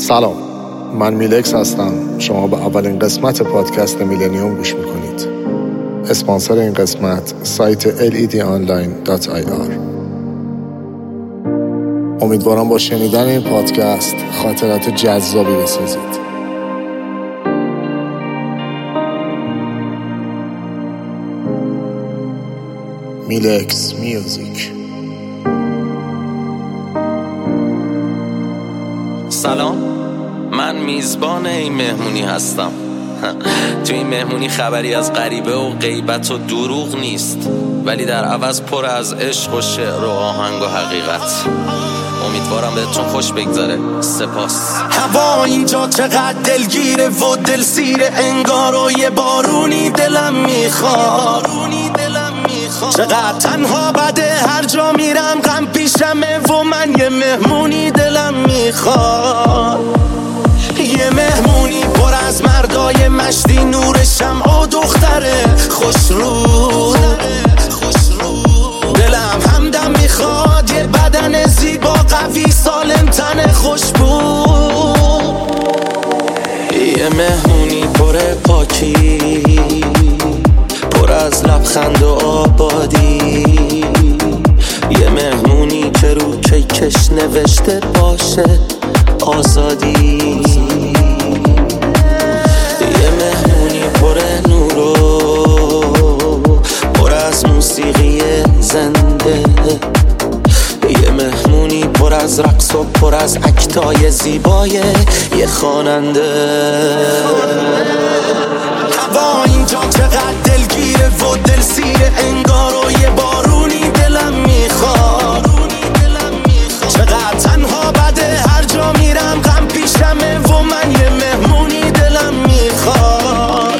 سلام، من میلکس هستم. شما به اولین قسمت پادکست میلنیوم گوش میکنید. اسپانسر این قسمت سایت ledonline.ir. امیدوارم با شنیدن این پادکست خاطرات جذابی بسازید. میلکس میوزیک. سلام، من میزبان این مهمونی هستم. تو این مهمونی خبری از غریبه و غیبت و دروغ نیست، ولی در عوض پر از عشق و شعر و آهنگ و حقیقت. امیدوارم بهتون خوش بگذاره. سپاس. هوا اینجا چقدر دلگیره و دلسیره، انگار و یه بارونی دلم میخواد. چقدر تنها بده، هر جا میرم غم پیشمه و من یه مهمونی دلم میخواد. یه مهمونی پر از مردای مشتی، نور شمع و دختره خوش رو. دلم همدم میخواد، یه بدن زیبا قوی سالم تن خوشبو. یه مهمونی پر پاکی، پر از لبخند و آبادی. یه مهمونی که رو کیکش نوشته باشه آزادی. یه مهمونی پر نور و پر از موسیقی زنده. یه مهمونی پر از رقص و پر از اکتای زیبای یه خواننده. هوا اینجا چقدر دلگیره و دلسیره، انگار و یه بارونی دلم میخواد. چقدر تنها بده، هر جا میرم غم پیشمه و من یه مهمونی دلم میخواد.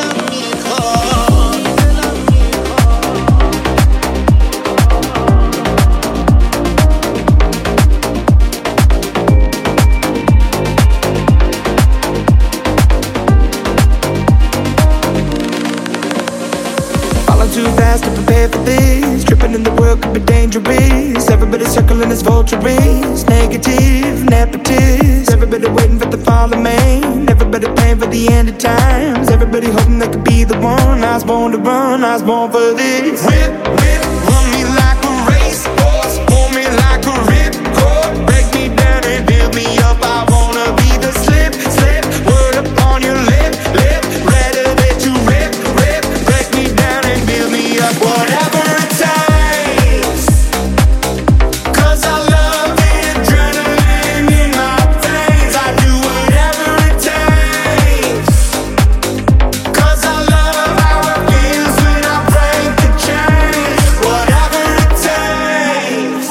Too fast to prepare for this. Tripping in the world could be dangerous. Everybody circling as vultures. Negative, nepotist. Everybody waiting for the fall of man. Everybody praying for the end of times. Everybody hoping they could be the one. I was born to run, I was born for this. Whip, whip, run me like a racehorse. Pull me like a ripcord. Break me down and build me up. I wanna be the slip, slip. Word up on your lip, lip. Ready that you rip, rip. Break me down and build me up. Whatever it takes, 'cause I love the adrenaline in my veins. I do whatever it takes, 'cause I love how it feels when I break the chains. Whatever it takes,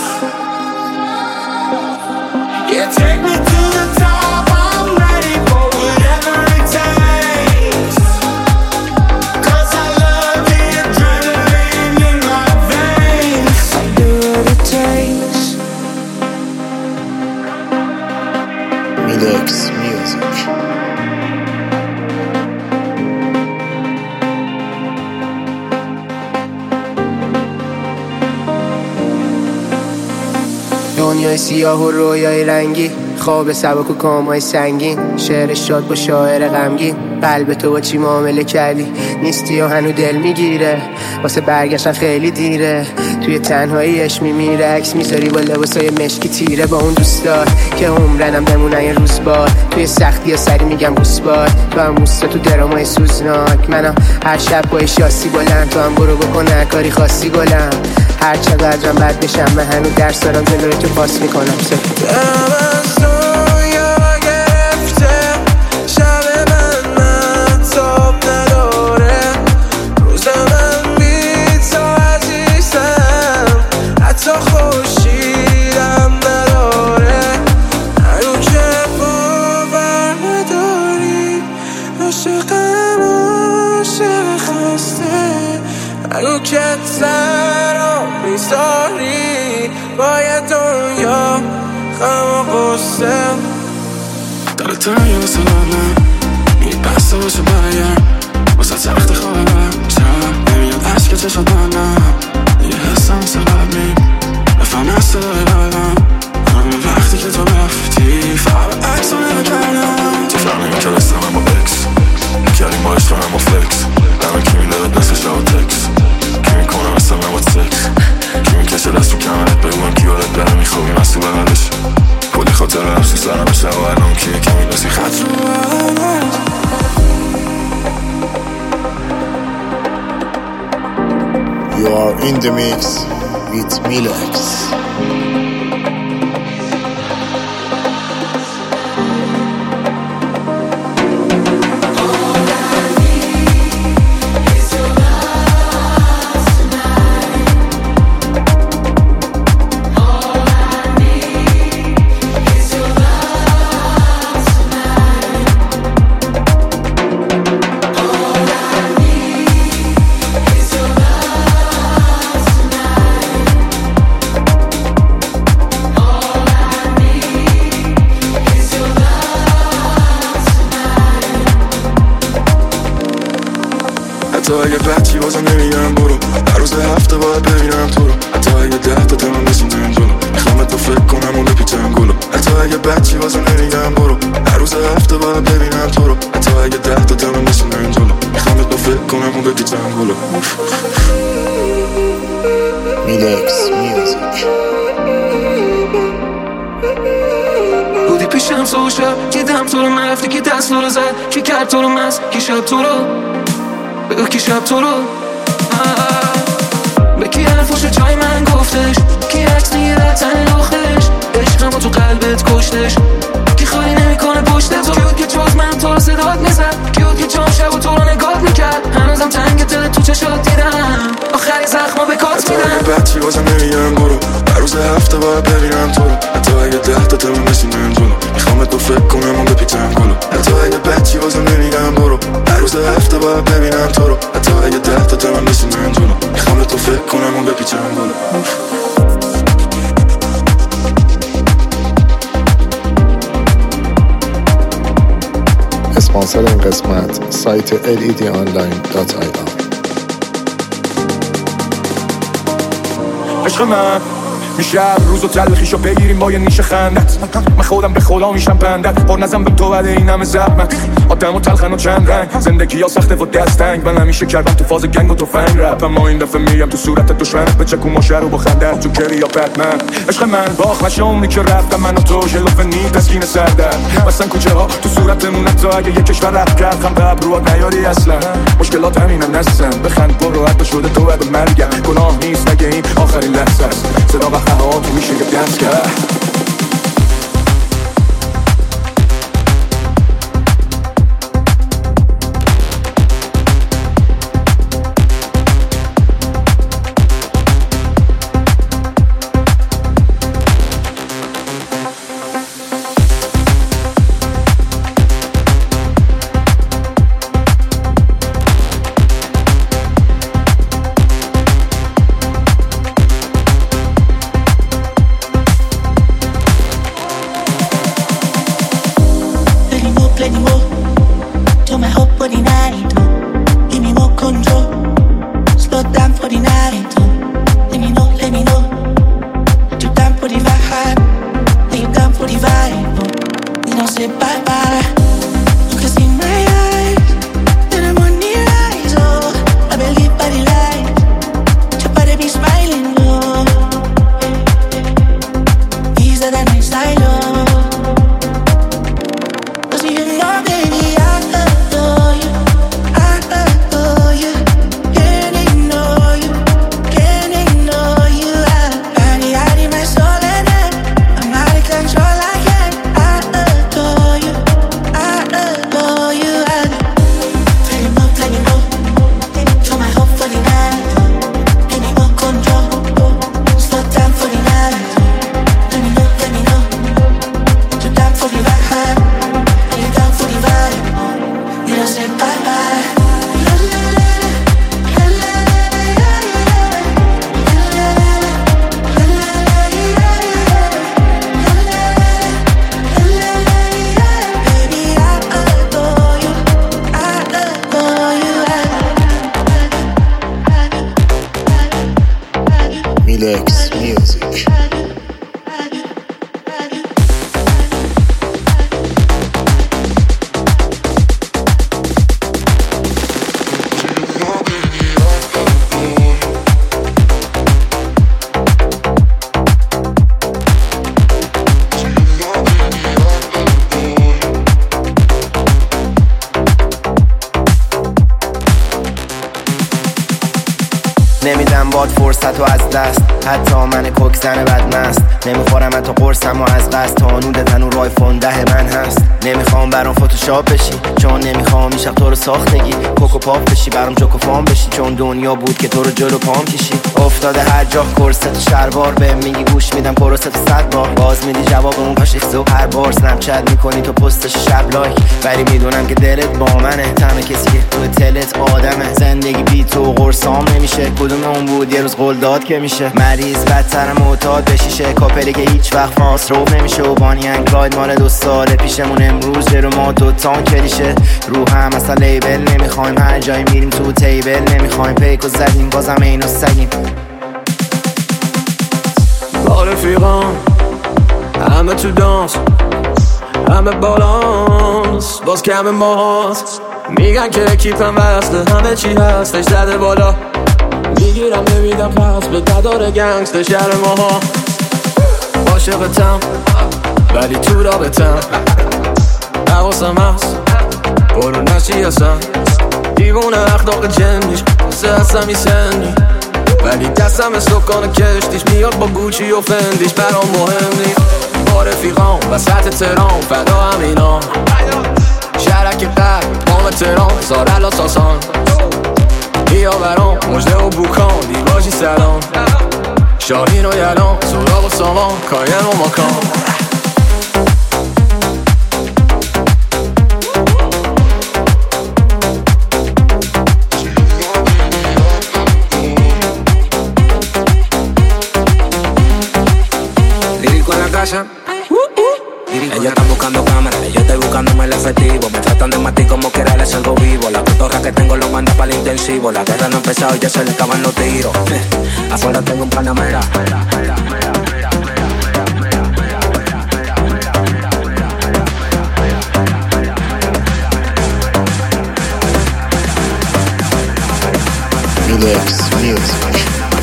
yeah, take me to the top. I'm ready for whatever it takes, 'cause I love the adrenaline in my veins. I do what it takes. میلکس میوزیک. دنیای سیاه و رویای رنگی، خواب سبک و کامای سنگین. شعر شاد با شاعر غمگین. قلب تو با چی معامله کردی؟ نیستی و هنو دل میگیره. واسه برگشتن خیلی دیره. توی تنهاییش میمیره. عکس میذاری با لباسای مشکی تیره. با اون دوستات که عمرنم بمونن یه روز بار. توی سختی ها سری میگم بوسبار. تو هم موستا تو درامای سوزناک. منم هر شب با شاسی بلند. تو هم برو بکن هر کاری خاصی گلم. هر چقدرم بد بشم من هنو درس دارم جلوی تو پاس میکنم. باید دنیا غم و غصه داره تنگه واسه لبم. میگه بسته باشه برگرد واسه تخت خوابم. چرا نمیاد عشق چشات منم. یه حسم مثل قبلی بفهم از صدای قلبم. همه وقتی که تو رفتی فقط عکس رو نگاه In the mix with Milex. حتی اگه بچی بازم نمیگم برو، هر روز هفته باید ببینم تو رو. حتی اگه 10 تا تمام رسیدم جلو، میخوام تو فکر کنم و بپیچم گلو. حتی اگه بچی بازم نمیگم برو، هر روز هفته باید ببینم تو رو. حتی اگه 10 تا تمام رسیدم جلو، میخوام تو فکر کنم و بپیچم گلو. میلکس میوزیک. بودی پیشم سو شب، دیدم تو رو، رفتی که دست رو زد، کی کرد تو رو مست، کی شب تو رو، بگو کی شب تو رو، به کی حرفاشو جای من گفتش، کی عکس میگیره تن لختش، عشقمو تو قلبت کشتش، کی خالی نمیکنه پشت تو، کی بود که جز من تو رو صدات میزد، کی بود که جام شب و تو رو نگات میکرد، هنوزم تنگ دل تو چشات دیدم، آخری زخما به کات میدم. حتی اگه بچی بازم نمیگم برو، هر روز هفته باید ببینم تو رو. حتی اگه 10 تا تمام رسیدم جلو، میخوام تو فکر کنم و بپیچم گلو. حتی اگه بچی بازم نمیگم برو، هر روز هفته باید ببینم تو رو. حتی اگه 10 تا تمام رسیدم جلو، میخوام تو فکر کنم و بپیچم گلو. اسپانسر این قسمت سایت ledonline.ir. عشق من میشه روز و تلخیشو بگیریم با یه نیش خندت، من خودم به خدا میشم بندت، پر نزم به تو بده این همه زحمت، آدم و تلخن و چند رنگ، زندگی ها سخته و دستنگ، من همیشه کردم تو فاز گنگ و تو فنگ رپ، اما این دفعه میگم تو صورت دشمنت، به چکو ماشه رو با خندت تو کری یا بتمن. عشق من باخ نشونی که رفتم من و تو شلوف نی تسکین سردن، مثلا کوچه ها تو صورتمون، حتی اگه یه کشور رفت کرد خم به ابروات نیاری اصلا، مشکلات همینم نستم، بخند برو حتی شده تو به مرگم، گناه نیست مگه این آخرین لحظه است، صدا و خواهات تو میشه که دنس کرد. Plenty more, to my hope for the night. Give me more control, slow down for the night. Let me know, you down for the vibe, are you down for the vibe? You don't say bye bye, cause in my eyes, then I'm on the rise. Oh, I believe by the light, your body be smiling. Oh, easier than I style. Oh. باد فرصت و از دست. حتی من کوک زن بدمست نمیخورم حتی قرصم و از قصد. تانود تنور رایفون 10 من هست. نمیخوام برام فتوشاپ بشی چون نمیخوام این شب تو رو ساختگی کوکو پاپ بشی برام جوکو فام بشی چون دنیا بود که تو رو جلو پام کشی. افتاده هر جا کرست شلوار به میگی گوش میدم کورست 100 بار باز میدی جواب اون کاشیخ و هر بار سنپچت میکنی تو پستش شب لایک ولی میدونم که دلت با منه. تنها کسی که تو تلت آدمه. زندگی بی تو قرصام نمیشه کدوم اون بود یه روز قول داد که میشه. مریض بدتر معتاد بشیشه کاپلی که هیچ وقت فاس رو نمیشه و بانی انگلاید مال 2 سال پیشمون امروز جلو ما 2 تان کلیشه. رو هم اصلا لیبل نمیخوایم هر جایی میریم تو تیبل نمیخوایم پیکو زدیم بازم اینو سگیم. با رفیقان همه تو دانس همه بالانس باز کم ماست. میگن که کیپم وصله همه چی هستش زده بالا. میگیرم نمیدم پس به ددار گنگست شهر ماها. عاشقتم ولی تو رابطم حواسم هست برو نشی اصلا. دیوونه اخلاق جنیش سه هستم میسنی ولی دستم سکان کشتیش میاد با گوچی و فندیش برام مهم نیست. با رفیقام وسط تهران فدا همینا شهرک قلب مام تهران سارلا ساسان بیا برام مجده و بوکان دیواجی سلام شاهین و یلان سوراب و سامان کاین و ماکان. Ellos están buscando cámaras, yo estoy buscándome el efectivo. Me tratan de matar como quiera, les salgo vivo. La cotorra que tengo lo manda para el intensivo. La guerra no ha empezado y ya se le acaban los tiros. Afuera tengo un Panamera. Milex Music.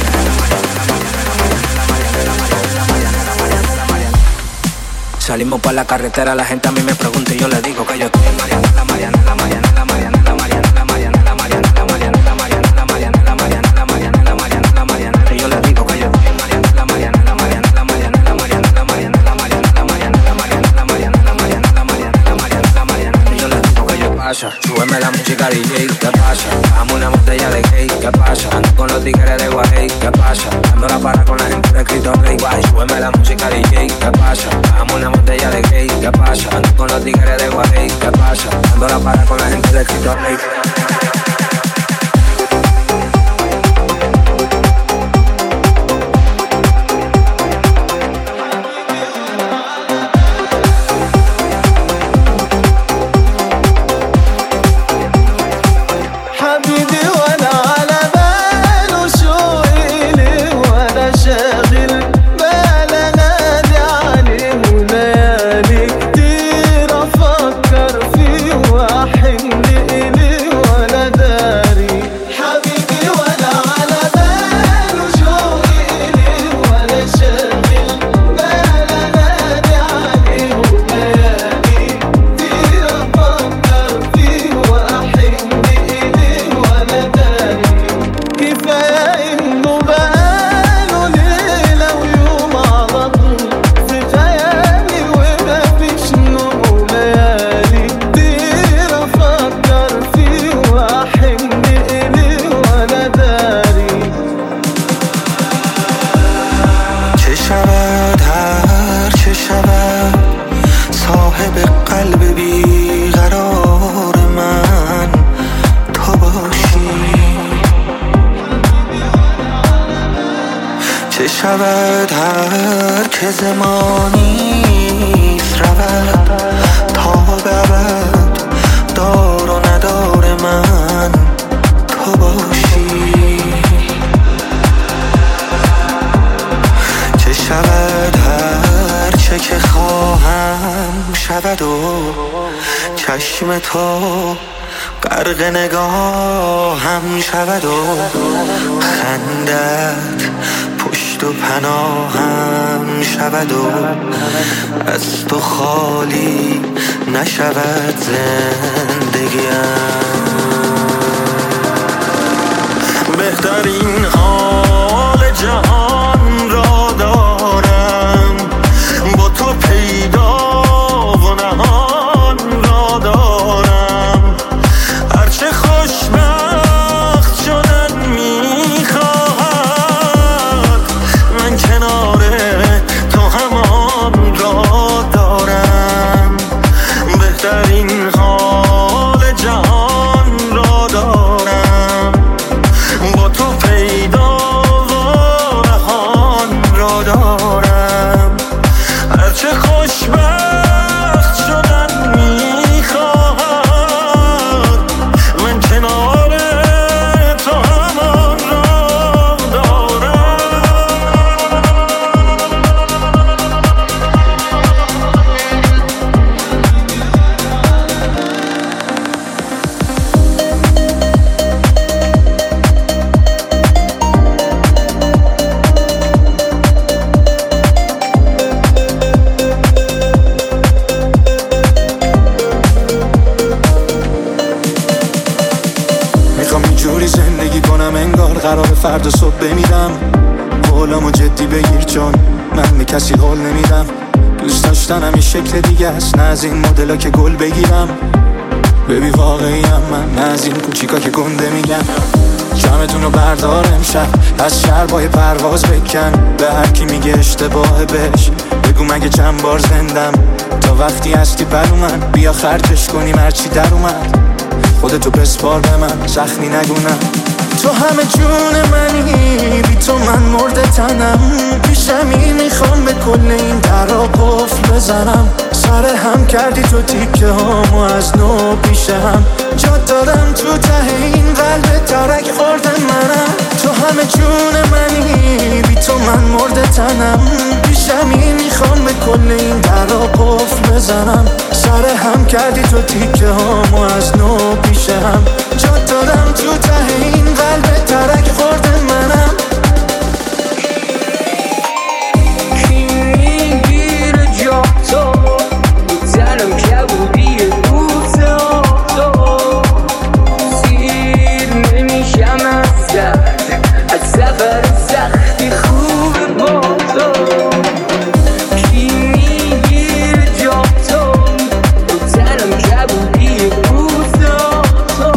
Salimos por la carretera, la gente a mí me pregunta y yo le digo que yo estoy en Mariana, la Mariana, la Mariana, la Mariana, la Mariana, la Mariana, la Mariana, la Mariana, la Mariana, la Mariana, la Mariana, la Mariana, la Mariana, la Mariana, y yo le digo que yo estoy en Mariana, la Mariana, la Mariana, la Mariana, la Mariana, la Mariana, la Mariana, la Mariana, la Mariana, la Mariana, la Mariana, la Mariana, la Mariana, la Mariana, y yo le digo que yo pasa, súbeme la música DJ, ¿qué pasa? Dame una botella de gay, ¿qué pasa? Ando con los tigres de Guay, ¿qué pasa? Dando la para con la gente de Cristo Rey, guay, súbeme la música DJ, ¿qué pasa? Dame una botella de gay, ¿qué pasa? Ando con los tigres de Guay, ¿qué pasa? Dando la para con la gente de Cristo Rey. شود هر که زمانیست رود تا ببد دار و ندار من تو باشی. چه شود هر چه که خواهم شود و چشم تو غرق نگاهم شود و خندت پشت و پناهم شود و از تو خالی نشود زندگیم. بهترین حال جهان را دارم، با تو پیدا و نهان را دارم. هرچه خوشبخت شدن میخواهد، من کنار تو همان را دارم. بهترین حال جهان را دارم، با تو پیدا و نهان را دارم. هرچه خوشبخت شدن میخواهد، من کنار تو همان را دارم. میخوام اینجوری زندگی کنم انگار قرار فردا صبح بمیرم. قولامو جدی بگیر چون من به کسی قول نمیدم. دوست داشتنم این شکل دیگه است، نه از این مدلا که گل بگیرم. ببی واقعیم من، نه از این کوچیکا که گنده میگم. جمعتون رو بردار امشب، از شربای پرواز بکن. به هر کی میگه اشتباه بهش بگو مگه چند بار زندم. تا وقتی هستی بر من بیا خرجش کنیم هرچی در اومد. خودتو بسپار به من، زخمی نگونم. تو همه جون منی، بی تو من مرده تنم. پیشمی میخوام به کل این درا قفل بزنم. سر هم کردی تو تیکه هامو از نو پیش هم. جا دادم تو ته این قلب ترک خورده منم. تو همه جون منی، بی تو من مرده تنم. پیشمی میخوام به کل این درا قفل بزنم. سر هم کردی تو تیکه هامو از نو پیش هم. جا دادم تو ته این قلب ترک خورده منم. کی میگیره جا تو تنم کبودی روز تو. سیر نمیشم از درد، از سفر سختی خوب با تو. کی میگیره جا تو تنم کبودی روز تو.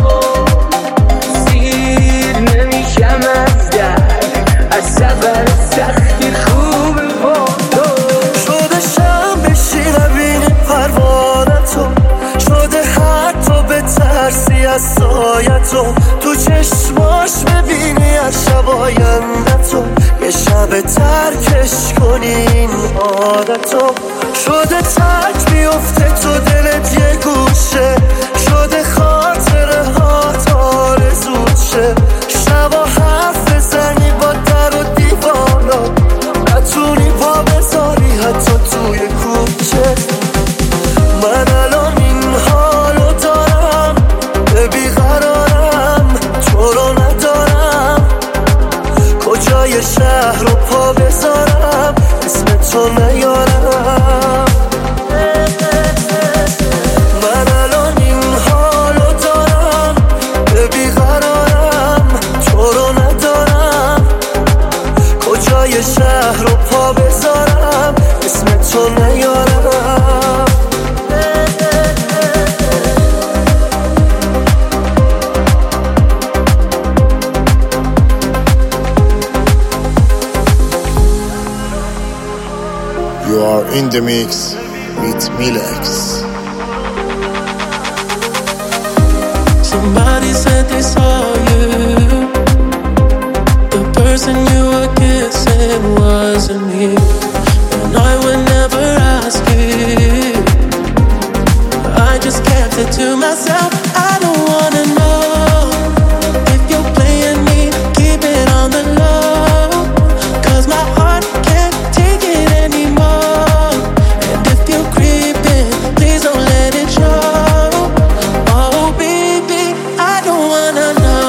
سیر نمیشم از درد، از سفر سختی خوب با تو. شده شم بشی نبینی پروانتو، شده حتی به ترسی از سایتو. تو چشماش ببینی از شب آیندتو، یه شب ترکش کنی این عادتو. شده ترک بیفته تو دلت یه گوشه، شده خاطره ها آرزوت شه. شبا حرف بزنی با در و دیوانا، نتونی پا بذاری حتی توی کوچه. من الان این حالو دارم، به بیقرارم، تو رو ندارم. کجای شهر رو پا بذارم، اسم تو نیارم. من الان این حالو دارم، به بیقرارم، تو رو ندارم. کجای شهر رو پا بذارم، اسم تو نیارم. You are in the mix with Milex. Somebody said they saw you. The person you were kissing wasn't me, and I would never ask you. I just kept it to myself. I don't wanna know if you're playing me. Keep it on the low, 'cause my heart can't take it anymore. And if you're creeping, please don't let it show. Oh baby, I don't wanna know.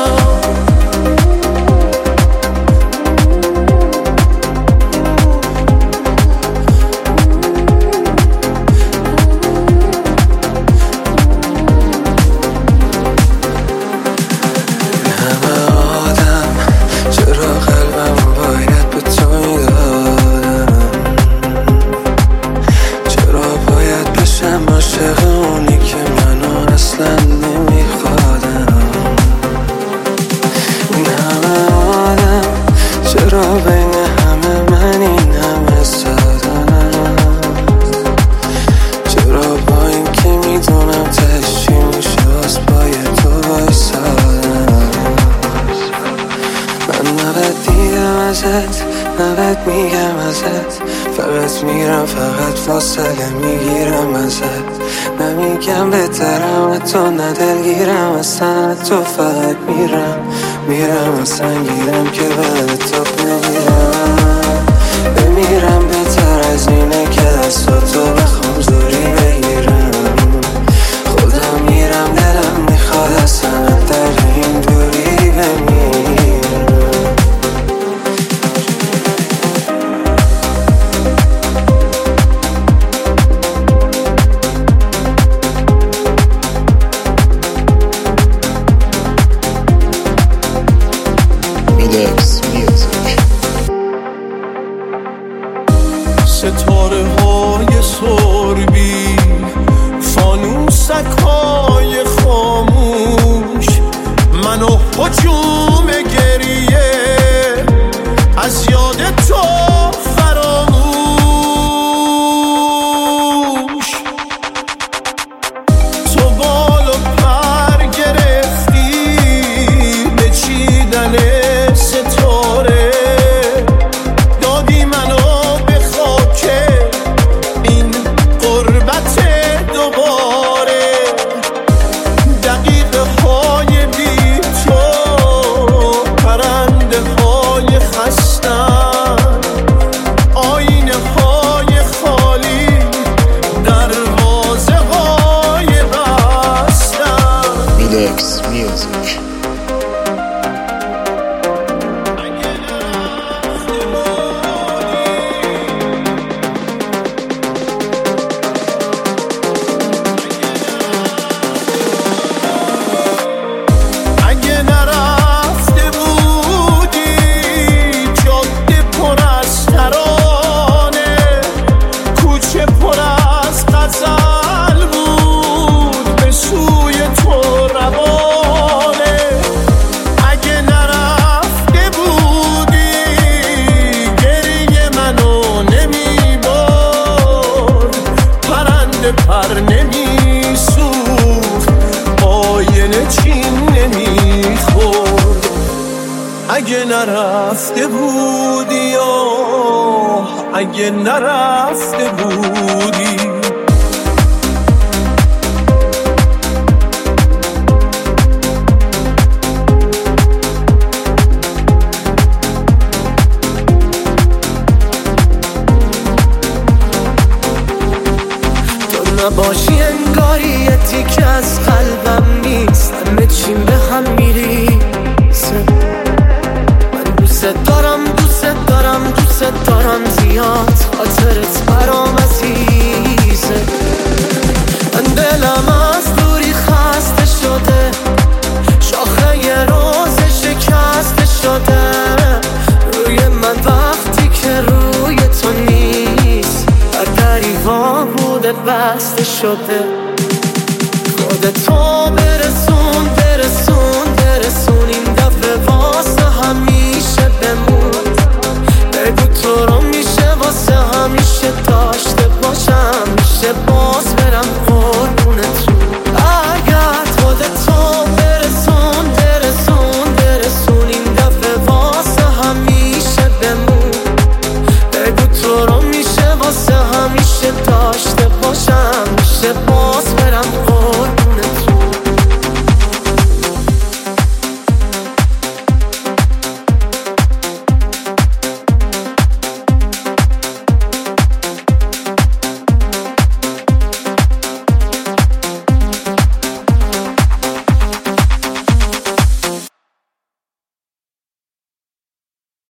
نبت میگم ازت، فقط میرم فقط فاصله میگیرم ازت. نمیگم بهترم تو ندلگیرم اصلا، تو فقط میرم اصلا گیرم که بعد تو نمیرم. بمیرم بهتر از اینه که دستاتو بخوام زوری بگیرم. خودم میرم دلم میخواد اصلا در این دوری بمیرم. ستاره های سربی، فانوسک های خاموش، منو هجوم گریه از یاد تو فراموش. تو بال و پر گرفتی به چیدن ستاره، دادی منو به خاک این غربت دوباره. دقیقه های بی تو پرنده های خستن، آینه های خالی دروازه های بستن. میلکس میوزیک. اگه نرفته بودی جاده پر از ترانه، کوچه پر از غزل بود به سوی تو روانه. اگه نرفته بودی گریه منو نمیبرد، پرنده پر نمیسوخت، آینه چین نمیخورد. اگه نرفته بودی اگه نرفته بودی. تو نباشی انگاری یه تیکه از قلبم نیست، همه چیم به هم میریسه. من دوست دارم زیاد، خاطرت برام عزیزه. من دلم از دوری خسته شده، شاخه یه روز شکسته شده. روی من وقتی که روی تو نیست، بر دریوا بوده بسته شده. خودتو برسون این دفعه واسه همیشه بمون. بگو تو رو میشه واسه همیشه داشته